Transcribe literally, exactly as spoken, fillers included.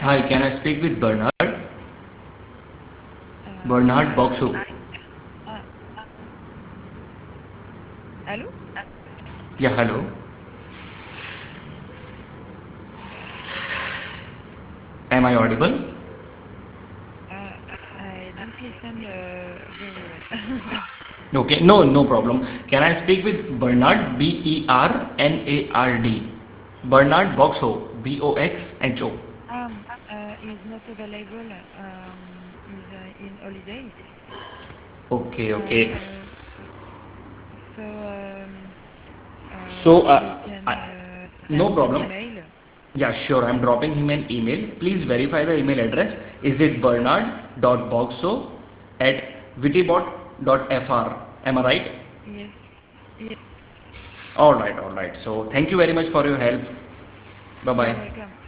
Hi, can I speak with Bernard? Uh, Bernard Boxo. uh, Allô? Yeah, hello. Am I audible? Uh, I don't listen uh, very well. Okay, no, no problem. Can I speak with Bernard? B E R N A R D. Bernard Boxo. B O X H O. Um, uh, is not available. Um, is uh, in holidays. Okay, okay. Uh, so um, So, uh, you uh, can I, uh, no send an problem. email. Yeah, sure. I'm dropping him an email. Please verify the email address. Is it bernard.boxo at wittybot.fr? Am I right? Yes. Yes. All right, all right. So, thank you very much for your help. Bye You're bye. welcome.